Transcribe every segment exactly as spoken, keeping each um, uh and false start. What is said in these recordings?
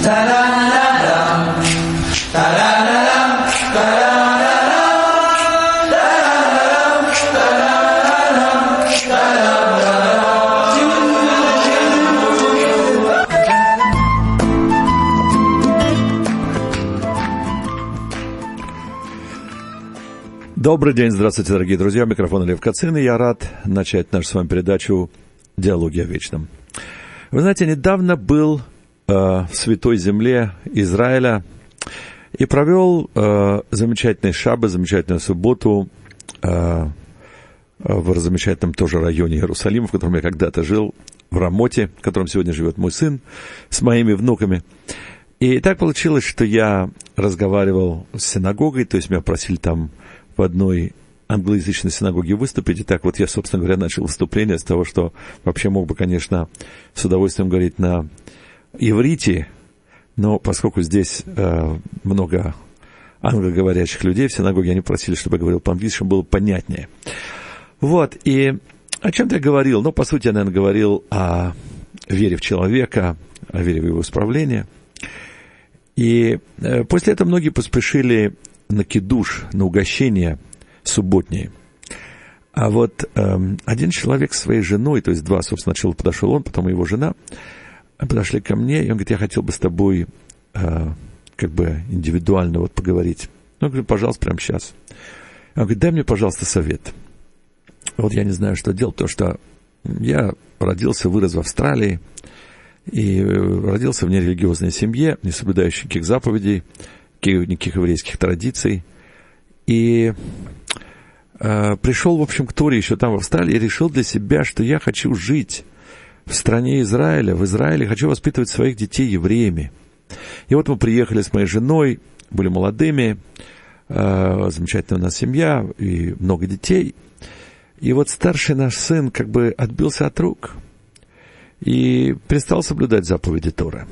Добрый день, здравствуйте, дорогие друзья. Микрофон Лев Кацин, и я рад начать нашу с вами передачу «Диалоги о вечном». Вы знаете, недавно был э, в Святой Земле Израиля и провел э, замечательный шаббат, замечательную субботу э, в замечательном тоже районе Иерусалима, в котором я когда-то жил, в Рамоте, в котором сегодня живет мой сын с моими внуками. И так получилось, что я разговаривал с синагогой, то есть меня просили там в одной англоязычной синагоге выступить. И так вот я, собственно говоря, начал выступление с того, что вообще мог бы, конечно, с удовольствием говорить на иврите, но поскольку здесь э, много англоговорящих людей в синагоге, они просили, чтобы я говорил по-английски, чтобы было понятнее. Вот, и о чем-то я говорил? Ну, по сути, я, наверное, говорил о вере в человека, о вере в его исправление. И э, после этого многие поспешили на кидуш, на угощение субботнее. А вот э, один человек с своей женой, то есть два, собственно, сначала подошел он, потом его жена, подошли ко мне, и он говорит: я хотел бы с тобой э, как бы индивидуально вот поговорить. Ну, я говорю: пожалуйста, прямо сейчас. Он говорит: дай мне, пожалуйста, совет. Вот я не знаю, что делать, потому что я родился, вырос в Австралии, и родился в нерелигиозной семье, не соблюдающей никаких заповедей, никаких еврейских традиций. И э, пришел, в общем, к Торе еще там в Австралии и решил для себя, что я хочу жить в стране Израиля, в Израиле, хочу воспитывать своих детей евреями. И вот мы приехали с моей женой, были молодыми, э, замечательная у нас семья и много детей. И вот старший наш сын как бы отбился от рук и перестал соблюдать заповеди Торы.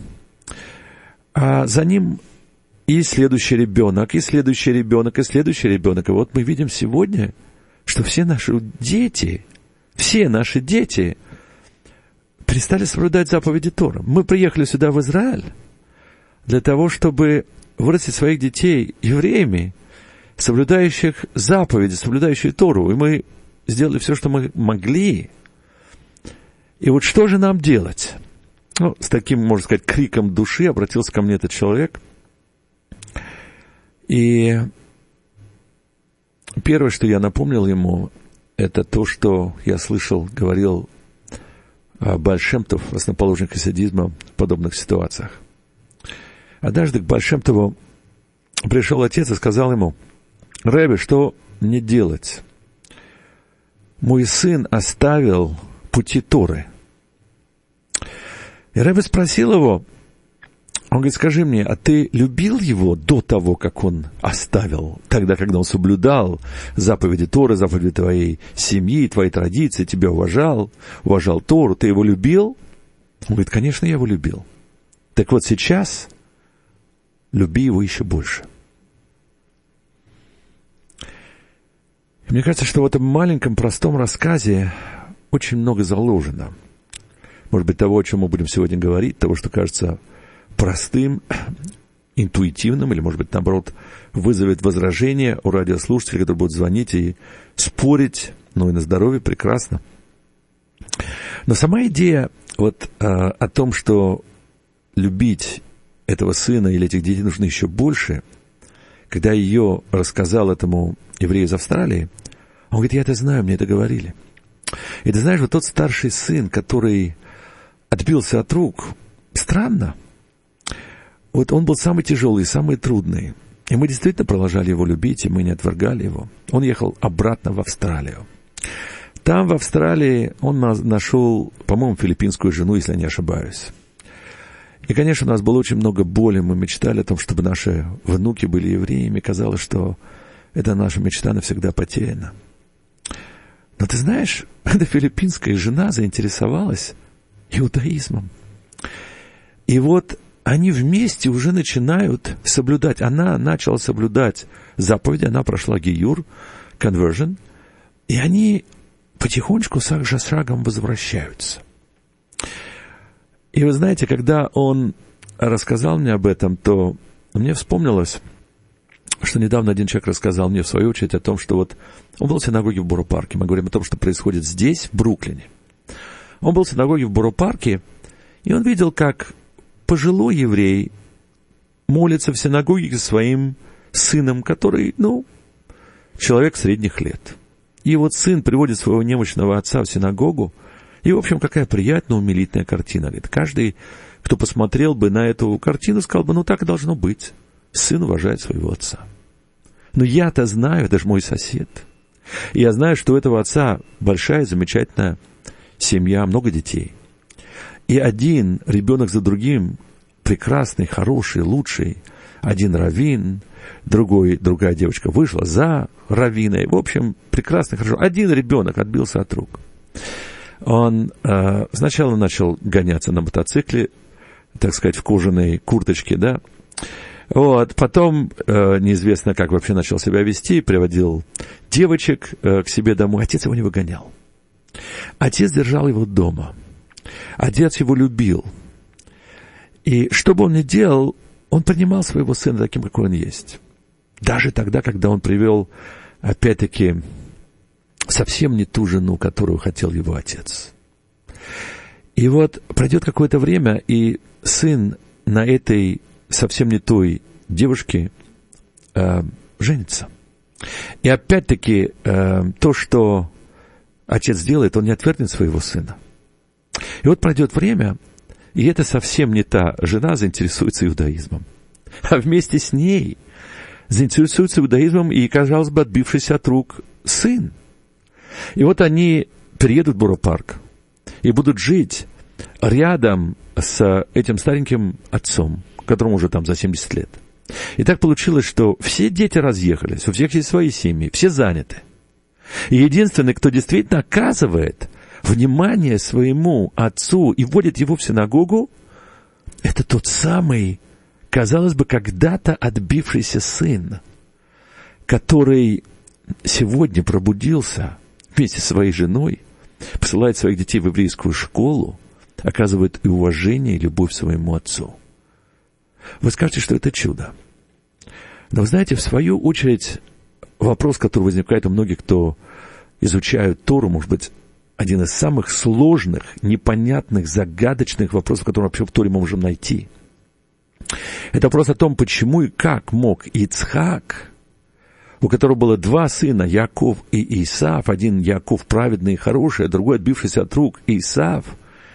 А за ним и следующий ребенок, и следующий ребенок, и следующий ребенок. И вот мы видим сегодня, что все наши дети, все наши дети перестали соблюдать заповеди Торы. Мы приехали сюда, в Израиль, для того, чтобы вырастить своих детей евреями, соблюдающих заповеди, соблюдающих Тору. И мы сделали все, что мы могли. И вот что же нам делать? Ну, с таким, можно сказать, криком души обратился ко мне этот человек. И первое, что я напомнил ему, это то, что я слышал, говорил Бааль Шем Тов, основоположник хасидизма, в подобных ситуациях. Однажды к Бааль Шем Тову пришел отец и сказал ему: Ребе, что мне делать? Мой сын оставил пути Торы. И Ребе спросил его, он говорит: скажи мне, а ты любил его до того, как он оставил, тогда, когда он соблюдал заповеди Торы, заповеди твоей семьи, твоей традиции, тебя уважал, уважал Тору, ты его любил? Он говорит: конечно, я его любил. Так вот сейчас люби его еще больше. И мне кажется, что в этом маленьком, простом рассказе очень много заложено. Может быть, того, о чем мы будем сегодня говорить, того, что кажется простым, интуитивным, или, может быть, наоборот, вызовет возражение у радиослушателей, которые будут звонить и спорить, ну и на здоровье, прекрасно. Но сама идея вот э, о том, что любить этого сына или этих детей нужно еще больше, когда ее рассказал этому еврею из Австралии, он говорит: я это знаю, мне это говорили. И ты знаешь, вот тот старший сын, который отбился от рук, странно, вот он был самый тяжелый, самый трудный. И мы действительно продолжали его любить, и мы не отвергали его. Он ехал обратно в Австралию. Там, в Австралии, он нашел, по-моему, филиппинскую жену, если я не ошибаюсь. И, конечно, у нас было очень много боли. Мы мечтали о том, чтобы наши внуки были евреями. Казалось, что эта наша мечта навсегда потеряна. Но ты знаешь, эта филиппинская жена заинтересовалась иудаизмом. И вот они вместе уже начинают соблюдать. Она начала соблюдать заповеди, она прошла гиюр, conversion, и они потихонечку, шаг за шагом возвращаются. И вы знаете, когда он рассказал мне об этом, то мне вспомнилось, что недавно один человек рассказал мне, в свою очередь, о том, что вот он был в синагоге в Боро-парке. Мы говорим о том, что происходит здесь, в Бруклине. Он был в синагоге в Боро-парке, и он видел, как пожилой еврей молится в синагоге со своим сыном, который, ну, человек средних лет. И вот сын приводит своего немощного отца в синагогу, и, в общем, какая приятная, умилительная картина. Говорит, каждый, кто посмотрел бы на эту картину, сказал бы, ну, так и должно быть. Сын уважает своего отца. Но я-то знаю, это же мой сосед. И я знаю, что у этого отца большая, замечательная семья, много детей. И один ребенок за другим, прекрасный, хороший, лучший. Один раввин, другой, другая девочка вышла за раввиной. В общем, прекрасно, хорошо. Один ребенок отбился от рук. Он э, сначала начал гоняться на мотоцикле, так сказать, в кожаной курточке, да. Вот, потом э, неизвестно, как вообще начал себя вести, приводил девочек э, к себе домой. Отец его не выгонял. Отец держал его дома. Отец его любил. И что бы он ни делал, он принимал своего сына таким, какой он есть. Даже тогда, когда он привел, опять-таки, совсем не ту жену, которую хотел его отец. И вот пройдет какое-то время, и сын на этой совсем не той девушке э, женится. И опять-таки э, то, что отец делает, он не отвергнет своего сына. И вот пройдет время, и это совсем не та жена заинтересуется иудаизмом. А вместе с ней заинтересуется иудаизмом и, казалось бы, отбившийся от рук сын. И вот они переедут в Боро-парк и будут жить рядом с этим стареньким отцом, которому уже там за семьдесят лет. И так получилось, что все дети разъехались, у всех есть свои семьи, все заняты. И единственный, кто действительно оказывает внимание своему отцу и вводит его в синагогу, это тот самый, казалось бы, когда-то отбившийся сын, который сегодня пробудился вместе со своей женой, посылает своих детей в еврейскую школу, оказывает и уважение, и любовь своему отцу. Вы скажете, что это чудо. Но вы знаете, в свою очередь, вопрос, который возникает у многих, кто изучают Тору, может быть, один из самых сложных, непонятных, загадочных вопросов, которые вообще в Торе мы можем найти. Это вопрос о том, почему и как мог Ицхак, у которого было два сына, Яков и Исав, один Яков праведный и хороший, а другой отбившийся от рук Исав,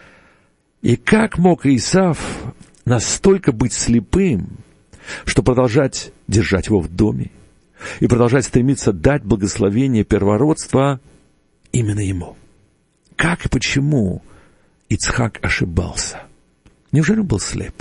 и как мог Исав настолько быть слепым, что продолжать держать его в доме и продолжать стремиться дать благословение первородства именно ему. Как и почему Ицхак ошибался? Неужели он был слеп?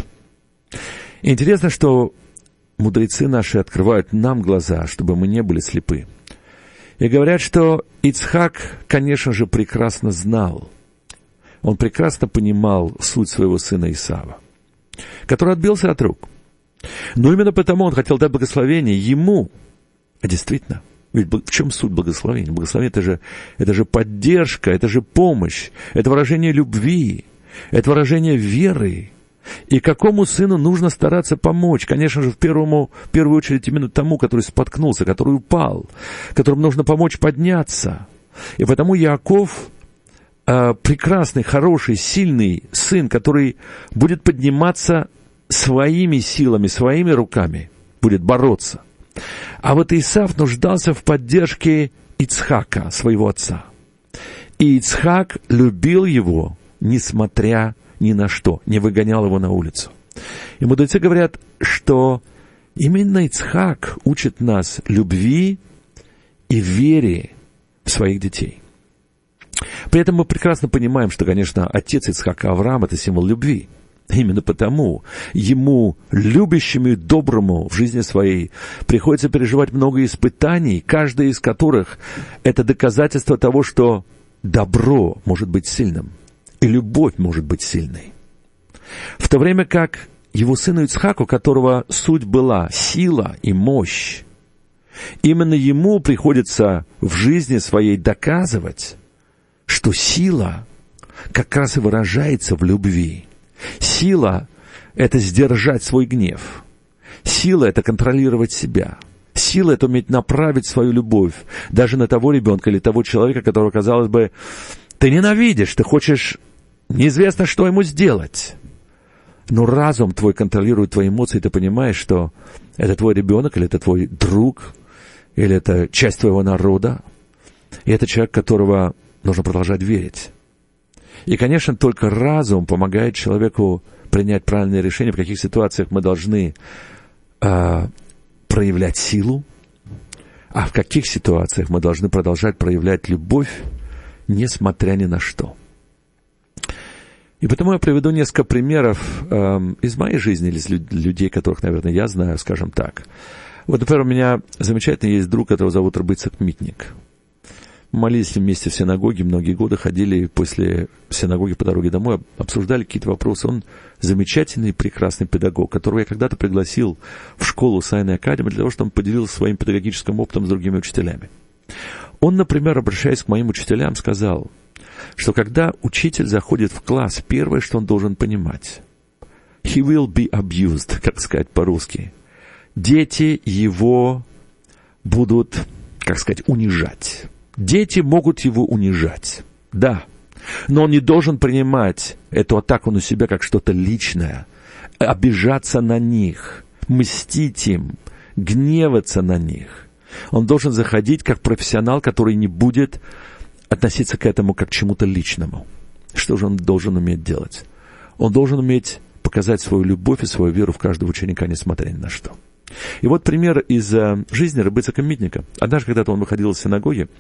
И интересно, что мудрецы наши открывают нам глаза, чтобы мы не были слепы. И говорят, что Ицхак, конечно же, прекрасно знал, он прекрасно понимал суть своего сына Исава, который отбился от рук. Но именно потому он хотел дать благословение ему. А действительно, ведь в чем суть благословения? Благословение — это же, это же поддержка, это же помощь, это выражение любви, это выражение веры. И какому сыну нужно стараться помочь? Конечно же, в, первому, в первую очередь именно тому, который споткнулся, который упал, которому нужно помочь подняться. И потому Яаков э, прекрасный, хороший, сильный сын, который будет подниматься своими силами, своими руками, будет бороться. А вот Исав нуждался в поддержке Ицхака, своего отца. И Ицхак любил его, несмотря ни на что, не выгонял его на улицу. И мудрецы говорят, что именно Ицхак учит нас любви и вере в своих детей. При этом мы прекрасно понимаем, что, конечно, отец Ицхака Авраам — это символ любви. Именно потому ему, любящему и доброму в жизни своей, приходится переживать много испытаний, каждое из которых — это доказательство того, что добро может быть сильным, и любовь может быть сильной. В то время как его сыну Ицхаку, у которого суть была сила и мощь, именно ему приходится в жизни своей доказывать, что сила как раз и выражается в любви. Сила – это сдержать свой гнев. Сила – это контролировать себя. Сила – это уметь направить свою любовь даже на того ребенка или того человека, которого, казалось бы, ты ненавидишь, ты хочешь неизвестно, что ему сделать. Но разум твой контролирует твои эмоции, и ты понимаешь, что это твой ребенок, или это твой друг, или это часть твоего народа, и это человек, которого нужно продолжать верить. И, конечно, только разум помогает человеку принять правильное решение, в каких ситуациях мы должны э, проявлять силу, а в каких ситуациях мы должны продолжать проявлять любовь, несмотря ни на что. И потому я приведу несколько примеров э, из моей жизни, или из людей, которых, наверное, я знаю, скажем так. Вот, например, у меня замечательный есть друг, которого зовут Рыбыцак Митник. Мы молились вместе в синагоге, многие годы ходили после синагоги по дороге домой, обсуждали какие-то вопросы. Он замечательный, прекрасный педагог, которого я когда-то пригласил в школу Сайна Академи для того, чтобы он поделился своим педагогическим опытом с другими учителями. Он, например, обращаясь к моим учителям, сказал, что когда учитель заходит в класс, первое, что он должен понимать, he will be abused, как сказать по-русски. Дети его будут, как сказать, унижать. Дети могут его унижать, да, но он не должен принимать эту атаку на себя как что-то личное, обижаться на них, мстить им, гневаться на них. Он должен заходить как профессионал, который не будет относиться к этому как к чему-то личному. Что же он должен уметь делать? Он должен уметь показать свою любовь и свою веру в каждого ученика, несмотря ни на что. И вот пример из э, жизни Рыбыцака Митника. Однажды, когда-то он выходил из синагоги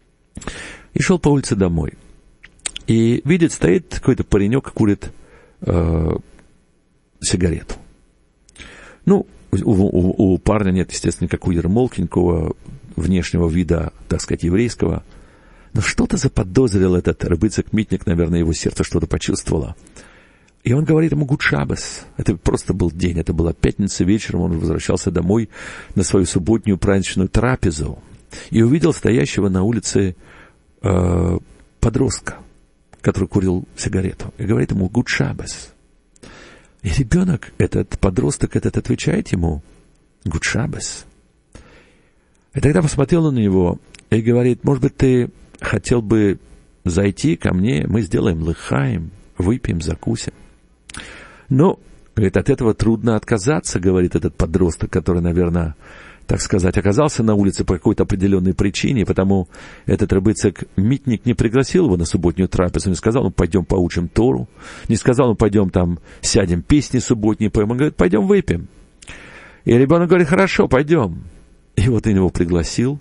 и шел по улице домой. И видит, стоит какой-то паренек, курит э, сигарету. Ну, у, у, у парня нет, естественно, никакой ермолки, никакого внешнего вида, так сказать, еврейского. Но что-то заподозрил этот Рыбыцак Митник, наверное, его сердце что-то почувствовало. И он говорит ему «Гуд шаббос». Это просто был день, это была пятница вечером, он возвращался домой на свою субботнюю праздничную трапезу и увидел стоящего на улице э, подростка, который курил сигарету, и говорит ему «Гуд шаббос». И ребенок, этот подросток, этот отвечает ему «Гуд шаббос». И тогда посмотрел он на него и говорит, может быть, ты хотел бы зайти ко мне, мы сделаем лыхаим, выпьем, закусим. Ну, говорит, от этого трудно отказаться, говорит этот подросток, который, наверное, так сказать, оказался на улице по какой-то определенной причине, потому этот Рыбыцак Митник не пригласил его на субботнюю трапезу, не сказал, ну, пойдем поучим Тору, не сказал, ну, пойдем там сядем песни субботние поем, он говорит, пойдем выпьем. И ребенок говорит, хорошо, пойдем. И вот он его пригласил,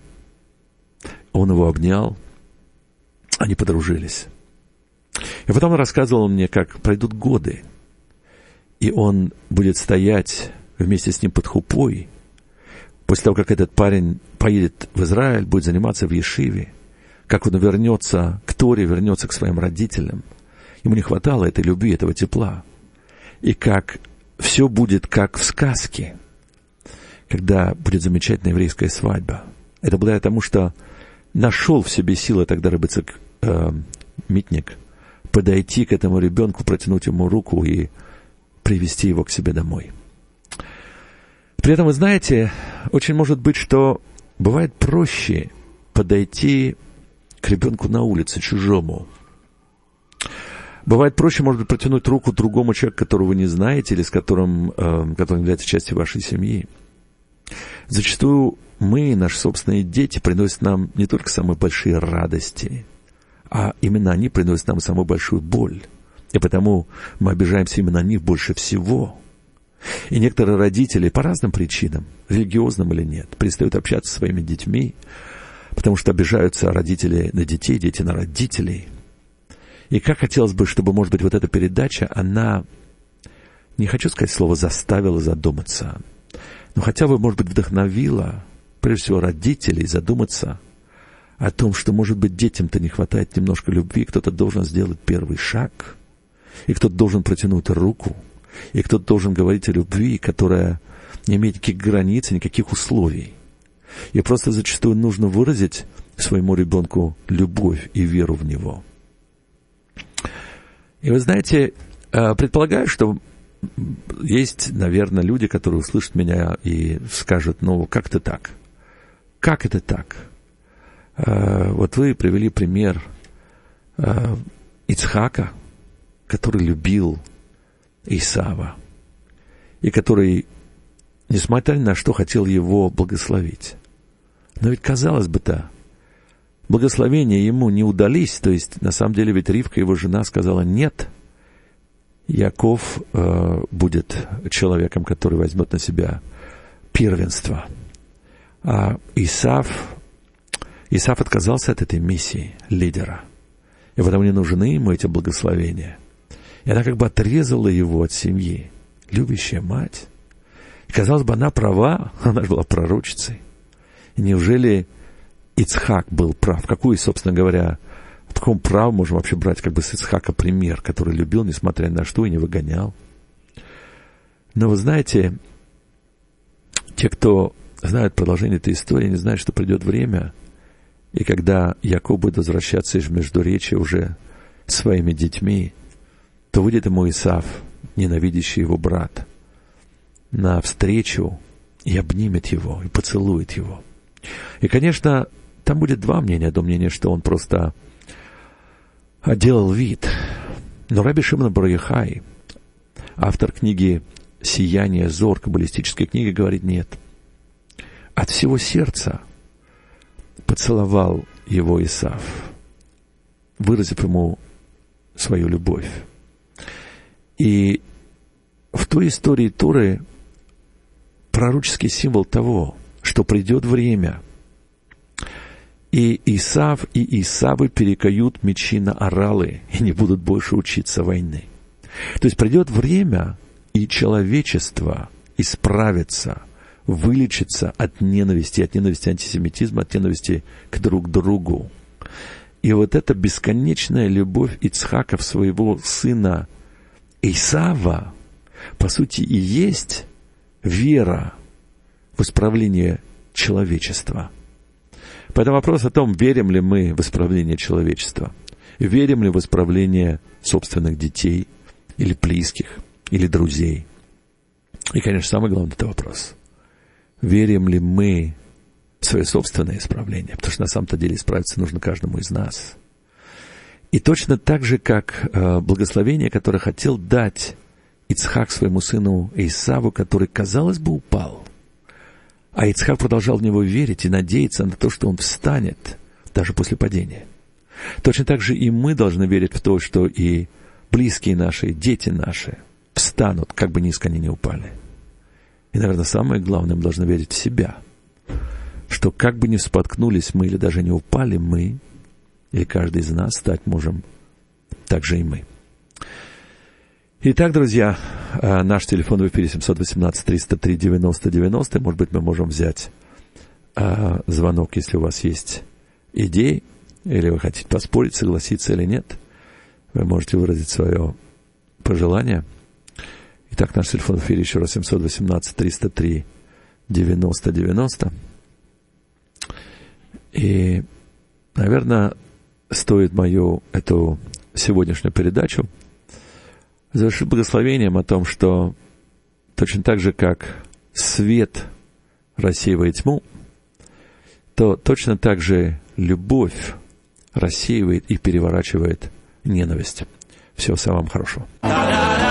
он его обнял, они подружились. И потом он рассказывал мне, как пройдут годы, и он будет стоять вместе с ним под хупой, после того, как этот парень поедет в Израиль, будет заниматься в Ешиве, как он вернется к Торе, вернется к своим родителям. Ему не хватало этой любви, этого тепла. И как все будет как в сказке, когда будет замечательная еврейская свадьба. Это благодаря тому, что нашел в себе силы тогда Рыбыцак э, Митник подойти к этому ребенку, протянуть ему руку и привести его к себе домой. При этом, вы знаете, очень может быть, что бывает проще подойти к ребенку на улице, чужому. Бывает проще, может быть, протянуть руку другому человеку, которого вы не знаете, или с которым, э, который является частью вашей семьи. Зачастую мы, наши собственные дети, приносят нам не только самые большие радости, а именно они приносят нам самую большую боль. И потому мы обижаемся именно на них больше всего. И некоторые родители по разным причинам, религиозным или нет, перестают общаться со своими детьми, потому что обижаются родители на детей, дети на родителей. И как хотелось бы, чтобы, может быть, вот эта передача, она, не хочу сказать слово «заставила задуматься», но хотя бы, может быть, вдохновила, прежде всего, родителей задуматься о том, что, может быть, детям-то не хватает немножко любви, кто-то должен сделать первый шаг, и кто-то должен протянуть руку, и кто-то должен говорить о любви, которая не имеет никаких границ, никаких условий. И просто зачастую нужно выразить своему ребенку любовь и веру в него. И вы знаете, предполагаю, что есть, наверное, люди, которые услышат меня и скажут, ну, как это так? Как это так? Вот вы привели пример Ицхака, который любил Исава, и который, несмотря ни на что, хотел его благословить. Но ведь, казалось бы-то, благословения ему не удались, то есть, на самом деле, ведь Ривка, его жена, сказала, нет, Яков э, будет человеком, который возьмет на себя первенство. А Исав, Исав отказался от этой миссии лидера. И потому не нужны ему эти благословения. И она как бы отрезала его от семьи. Любящая мать. И, казалось бы, она права, она же была пророчицей. И неужели Ицхак был прав? Какой, собственно говоря, в каком праве можем вообще брать как бы с Ицхака пример, который любил, несмотря ни на что, и не выгонял? Но вы знаете, те, кто знают продолжение этой истории, не знают, что придет время, и когда Яков будет возвращаться из Междуречия уже своими детьми, то выйдет ему Исав, ненавидящий его брат, навстречу и обнимет его, и поцелует его. И, конечно, там будет два мнения. Одно мнение, что он просто делал вид. Но Раби Шимон бар Йохай, автор книги «Сияние Зор», каббалистической книги, говорит, нет. От всего сердца поцеловал его Исав, выразив ему свою любовь. И в той истории Торы пророческий символ того, что придет время, и Исав и Исавы перекают мечи на оралы и не будут больше учиться войны. То есть придет время, и человечество исправится, вылечится от ненависти, от ненависти антисемитизма, от ненависти к друг другу. И вот эта бесконечная любовь Ицхака в своего сына Исава, по сути, и есть вера в исправление человечества. Поэтому вопрос о том, верим ли мы в исправление человечества, верим ли в исправление собственных детей или близких, или друзей. И, конечно, самый главный это вопрос. Верим ли мы в свое собственное исправление? Потому что на самом-то деле исправиться нужно каждому из нас. И точно так же, как э, благословение, которое хотел дать Ицхак своему сыну Исаву, который, казалось бы, упал. А Ицхак продолжал в него верить и надеяться на то, что он встанет даже после падения. Точно так же и мы должны верить в то, что и близкие наши, дети наши встанут, как бы низко они ни упали. И, наверное, самое главное, мы должны верить в себя, что как бы ни споткнулись мы или даже не упали мы, или каждый из нас стать можем так же и мы. Итак, друзья, наш телефон в эфире семь один восемь триста три девяносто девяносто. Может быть, мы можем взять а, звонок, если у вас есть идеи, или вы хотите поспорить, согласиться или нет. Вы можете выразить свое пожелание. Итак, наш телефон в эфире еще раз семь один восемь триста три девяносто девяносто. И, наверное, стоит мою эту сегодняшнюю передачу завершить благословением о том, что точно так же, как свет рассеивает тьму, то точно так же любовь рассеивает и переворачивает ненависть. Всего самого хорошего.